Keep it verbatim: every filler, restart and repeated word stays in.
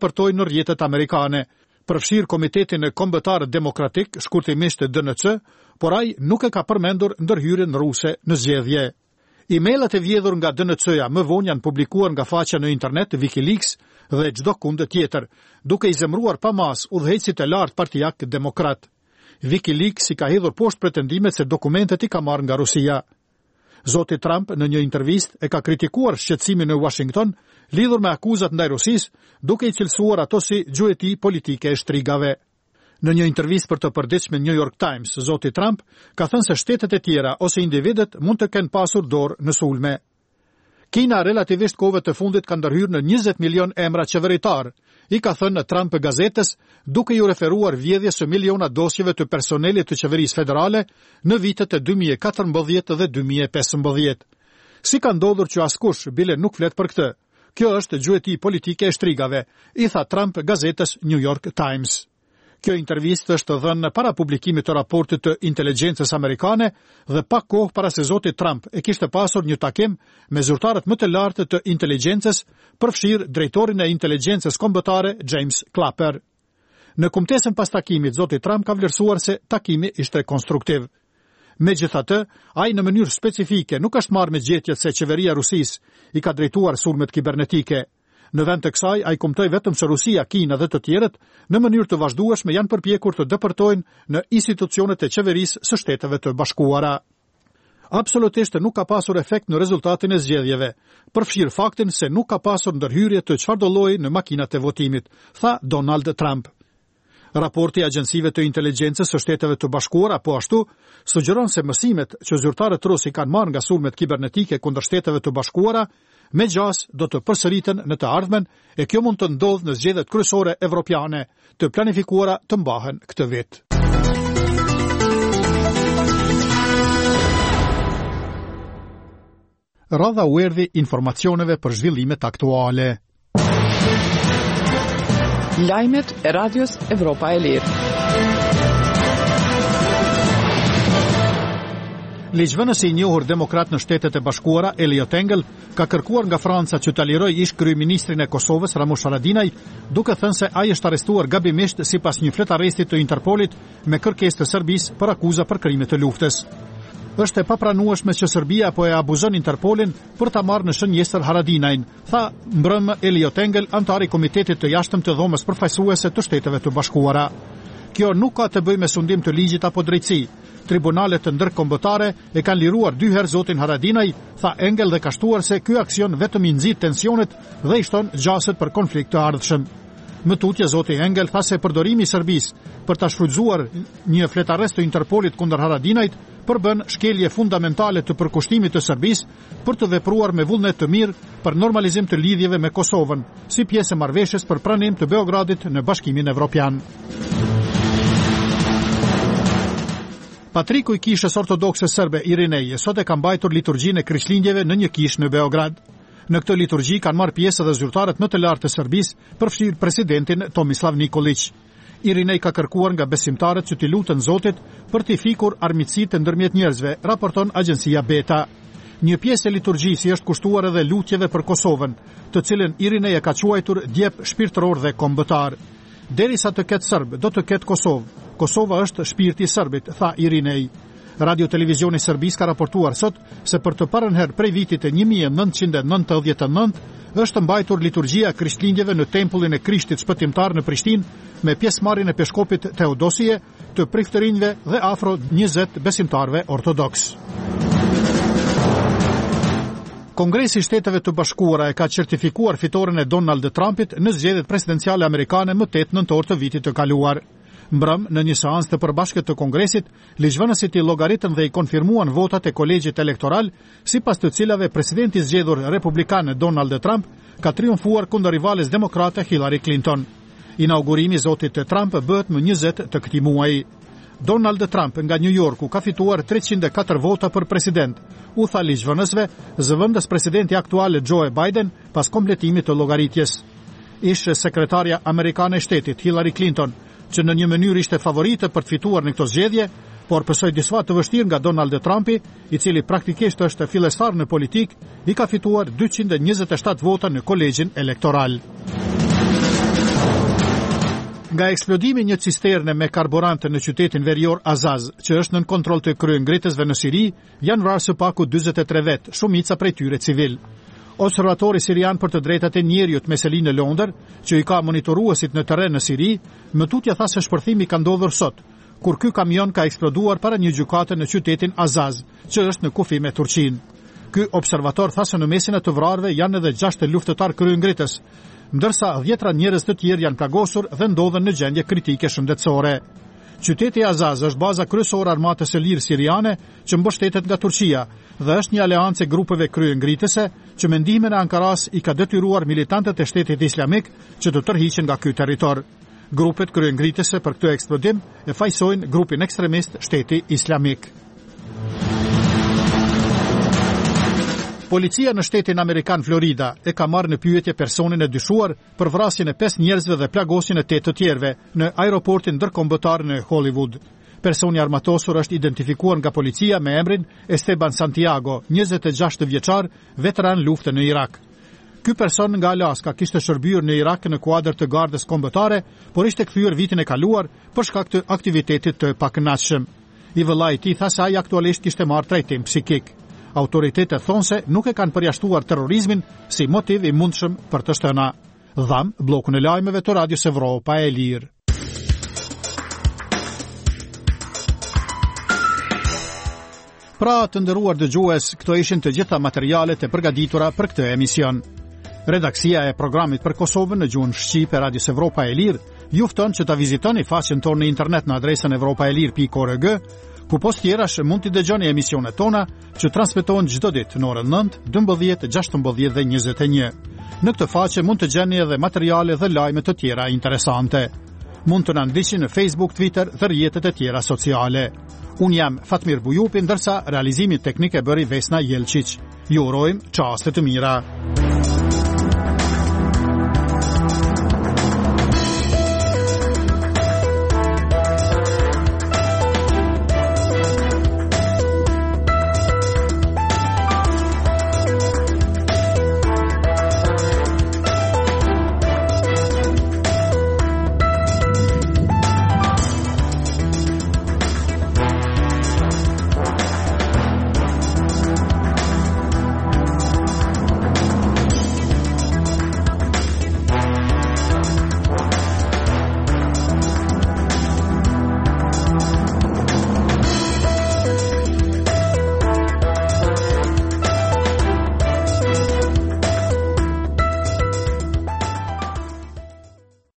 raportoi në rrjetet amerikane. Përfshir Komitetin Kombëtar Demokratik, shkurtimisht D N C, por ai nuk e ka përmendur ndërhyrjen ruse në zgjedhje. Emailat e vjedhur nga D N C-ja më vonë janë publikuar nga faqja në internet WikiLeaks dhe çdo kund tjetër, duke i zemruar pa mas udhëheqësit e lartë partijak demokrat. WikiLeaks i ka hedhur poshtë pretendimet se dokumentet i ka marrë nga Rusia. Zoti Trump në një intervistë e ka kritikuar shqetësimin në Washington lidhur me akuzat ndaj Rusisë, duke i cilësuar ato si gjueti politike e shtrigave. Në një intervistë për të përditshme New York Times, zoti Trump ka thënë se shtetet e tjera ose individët mund të kenë pasur dorë në sulme. Kina relativisht kohëve të fundit ka ndërhyrë në njëzet milion emra qeveritar, i ka thënë Trump gazetës, duke ju referuar vjedhjes së miliona dosjeve të personelit të qeverisë federale në vitet e dy mijë e katërmbëdhjetë dhe dy mijë e pesëmbëdhjetë. Si ka ndodhur që askush bile nuk flet për këtë? Kjo është gjueti politike e shtrigave, i tha Trump gazetës New York Times. Kjo intervistë është dhënë para publikimit të raportit të inteligjencës amerikane dhe pak kohë para se zoti Trump e kishte pasur një takim me zyrtarët më të lartë të inteligjencës, përfshirë drejtorin e inteligjencës kombëtare James Clapper. Në kumtesën pas takimit, zoti Trump ka vlerësuar se takimi ishte konstruktiv. Megjithatë, ai në mënyrë specifike nuk është marrë me gjetjet se qeveria e Rusisë i ka drejtuar sulmet kibernetike. Në vend të kësaj, ai kumtoi vetëm se Rusia, Kina dhe të tjerët në mënyrë të vazhdueshme janë përpjekur të depërtojnë në institucionet e qeverisë së Shteteve të Bashkuara. Absolutisht nuk ka pasur efekt në rezultatin e zgjedhjeve, përfshir faktin se nuk ka pasur ndërhyrje të çfarëdo lloji në makinat e votimit, tha Donald Trump. Raporti i agjencive të inteligjencës së Shteteve të Bashkuara po ashtu sugjeron se mësimet që zyrtarët rusë kanë marrë nga sulmet kibernetike kundër Shteteve të Bashkuara me gjas do të përsëriten në të ardhmen e kjo mund të ndodhë në zgjedhjet kryesore evropiane të planifikuara të mbahen këtë vit. Radha u erdhi informacioneve për zhvillimet aktuale. Lajmet e Radios Evropa e Lirë. Ligjvënësi i njohur demokrat në Shtetet e Bashkuara, Eliot Engel, ka kërkuar nga Franca që ta lirojë ish kryeministrin e Kosovës, Ramush Haradinaj, duke thënë se ai është arrestuar gabimisht sipas një fletaresti të Interpolit me kërkesë të Serbisë për akuza për krime të luftës. Është e papranueshme që Serbia po e abuzon Interpolin për ta marrë në shënjesër Haradinajin, tha mbrëm Eliot Engel, antar i Komitetit të Jashtëm të Dhomës Përfaqësuese të Shteteve të Bashkuara. Kjo nuk ka të bëjë me sundim të ligjit apo drejtësi. Tribunalet të ndërkombëtare e kanë liruar dy herë zotin Haradinaj, tha Engel dhe ka shtuar se ky aksion vetëm i nxit tensionet dhe i shton gjaset për konflikt të ardhshëm. Më tutje zoti Engel tha se përdorimi i Serbisë për ta shfrytzuar një fletarest të Interpolit kundër Haradinajt përbën shkelje fundamentale të përkushtimit të Serbisë për të vepruar me vullnet të mirë për normalizim të lidhjeve me Kosovën, si pjesë e marrëveshjes për pranim të Beogradit në Bashkimin Evropian. Patriku i kishës ortodokse serbe Irinej sot e ka mbajtur liturgjinë e Krishtlindjeve në një kishë në Beograd. Në këtë liturgji kanë marrë pjesë edhe zyrtarët më të lartë të Serbisë, përfshirë presidentin Tomislav Nikolić. Irinej ka kërkuar nga besimtarët që t'i lutën Zotit për t'i fikur armiqësitë ndërmjet njerëzve, raporton agjencia Beta. Një pjesë e liturgjisë është kushtuar edhe lutjeve për Kosovën, të cilën Irinej e ka quajtur djep shpirtëror dhe kombëtar. Derisa të ketë serb, do të ketë Kosovë. Kosova është shpirti i serbit, tha Irinej. Radio Televizioni Serbisë ka raportuar sot se për të parën herë prej vitit e një mijë e nëntëqind e nëntëdhjetë e nëntë është mbajtur liturgjia e Krishtlindjeve në tempullin e Krishtit Shpëtimtar në Prishtinë me pjesëmarrjen e peshkopit Teodosie, të priftërinjve dhe afro njëzet besimtarve ortodoks. Kongresi i Shteteve të Bashkuara e ka certifikuar fitoren e Donald Trumpit në zgjedhjet presidenciale amerikane më tetë nëntor të vitit të kaluar. Mbrëm, në një seancë të përbashkët të Kongresit, ligjvënësit i llogaritën dhe i konfirmuan votat e kolegjit elektoral, sipas të cilave presidenti zgjedhur republikan Donald Trump ka triumfuar kundër rivales demokrate Hillary Clinton. Inaugurimi i zotit Trump bëhet më njëzet të këtij muaji. Donald Trump nga New Yorku ka fituar treqind e katër vota për president, u tha ligjvënësve, zëvendës presidenti aktual Joe Biden pas kompletimit të llogaritjes. Ish sekretarja amerikane e shtetit Hillary Clinton, që në një mënyrë ishte favorite për të fituar në këto zgjedhje, por pësoj disfa të vështirë nga Donald Trumpi, i cili praktikisht është fillestar në politik, i ka fituar dyqind e njëzet e shtatë vota në kolegjin elektoral. Nga eksplodimi një cisterne me karburant në qytetin verior Azaz, që është nën kontroll të kryengritësve në Siri, janë vrarë së paku dyzet e tre vetë, shumica prej tyre civil. Observatori sirian për të drejtat e njeriut me seli në Londër, që i ka monitoruesit në terren në Siri, më tutje tha se shpërthimi ka ndodhur sot, kur ky kamion ka eksploduar para një gjykate në qytetin Azaz, që është në kufi me Turqinë. Ky observator tha se në mesin e të vrarëve janë edhe gjashtë luftëtar kryengritës, ndërsa dhjetra njerëz të tjerë janë plagosur dhe ndodhen në gjendje kritike shëndetësore. Qyteti Azaz është baza kryesore armatës së lirë siriane që mbështetet nga Turqia dhe është një aleancë e grupeve kryengritëse që me ndihmën e Ankaras i ka detyruar militantët e Shtetit Islamik që të tërhiqen nga ky territor. Grupet kryengritëse për këtë eksplodim e fajsojnë grupin ekstremist Shteti Islamik. Policia në shtetin Amerikan Florida e ka marrë në pyetje personin e dyshuar për vrasjen e pesë njerëzve dhe plagosjen e tetë të tjerëve në aeroportin ndërkombëtar në Hollywood. Personi armatosur është identifikuar nga policia me emrin Esteban Santiago, njëzet e gjashtë vjeçar, veteran lufte në Irak. Ky person nga Alaska kishte shërbyer në Irak në kuadër të gardës kombëtare, por ishte kthyer vitin e kaluar për shkak të aktivitetit të pakënaqshëm. I vëllai i tij tha se ai aktualisht kishte marrë trajtim psikik. Autoritetet thonë se nuk e kanë përjashtuar terrorizmin si motiv i mundshëm për të shtëna. Dham, blokun e lajmeve të Radios Evropa e Lirë. Pra të nderuar dëgjues, këto ishin të gjitha materialet e përgatitura për këtë emision. Redaksia e programit për Kosovën në gjuhën shqipe Radios Evropa e Lirë ju fton që ta vizitoni faqen tonë në internet në adresën evropaelir pikë org, ku post tjerash mund t'i dëgjoni emisionet tona që transmetohen çdo ditë në orën nëntë, dymbëdhjetë, gjashtëmbëdhjetë dhe njëzet e një. Në këtë faqe mund të gjeni edhe materiale dhe lajme të tjera interesante. Mund të na ndiqni në Facebook, Twitter dhe rrjetet e tjera sociale. Unë jam Fatmir Bujupi, ndërsa realizimin teknik e bëri Vesna Jelčić. Ju urojmë çaste të mira.